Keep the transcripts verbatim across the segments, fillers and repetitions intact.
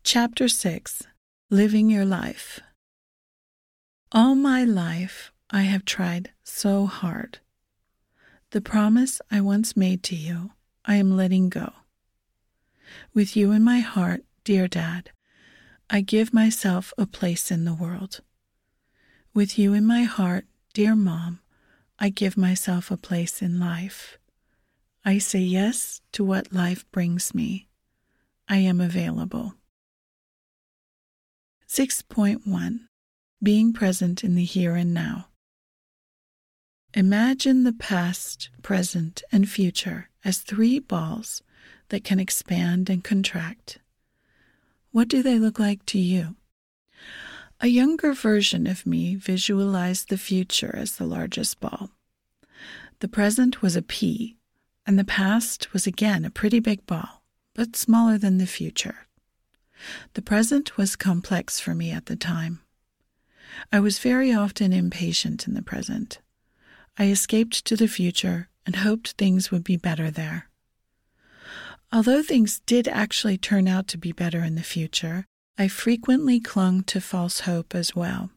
Chapter six. Living Your Life. All my life I have tried so hard. The promise I once made to you, I am letting go. With you in my heart, dear Dad, I give myself a place in the world. With you in my heart, dear Mom, I give myself a place in life. I say yes to what life brings me. I am available. six point one. Being present in the here and now. Imagine the past, present, and future as three balls that can expand and contract. What do they look like to you? A younger version of me visualized the future as the largest ball. The present was a pea, and the past was again a pretty big ball, but smaller than the future. The present was complex for me at the time. I was very often impatient in the present. I escaped to the future and hoped things would be better there. Although things did actually turn out to be better in the future, I frequently clung to false hope as well.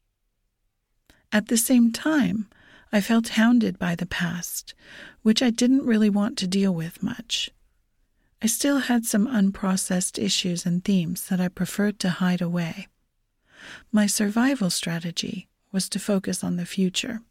At the same time, I felt hounded by the past, which I didn't really want to deal with much. I still had some unprocessed issues and themes that I preferred to hide away. My survival strategy was to focus on the future.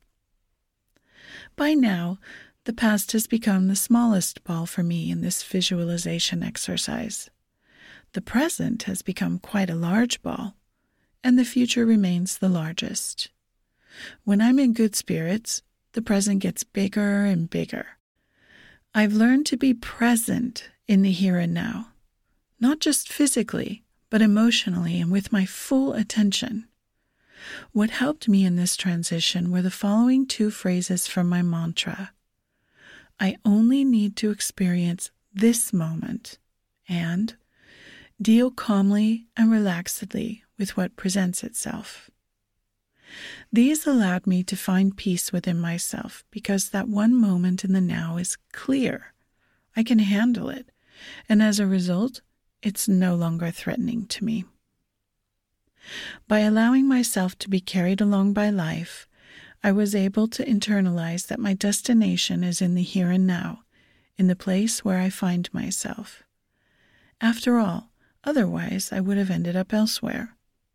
By now, the past has become the smallest ball for me in this visualization exercise. The present has become quite a large ball, and the future remains the largest. When I'm in good spirits, the present gets bigger and bigger. I've learned to be present in the here and now, not just physically, but emotionally and with my full attention. What helped me in this transition were the following two phrases from my mantra. I only need to experience this moment, and deal calmly and relaxedly with what presents itself. These allowed me to find peace within myself because that one moment in the now is clear. I can handle it, and as a result, it's no longer threatening to me. By allowing myself to be carried along by life, I was able to internalize that my destination is in the here and now, in the place where I find myself. After all, otherwise I would have ended up elsewhere.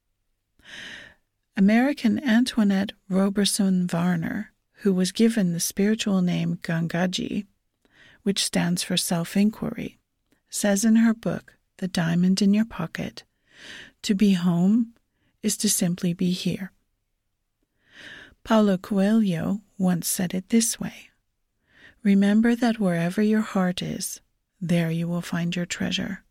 American Antoinette Roberson Varner, who was given the spiritual name Gangaji, which stands for self-inquiry, says in her book, The Diamond in Your Pocket, to be home is to simply be here. Paulo Coelho once said it this way, remember that wherever your heart is, there you will find your treasure.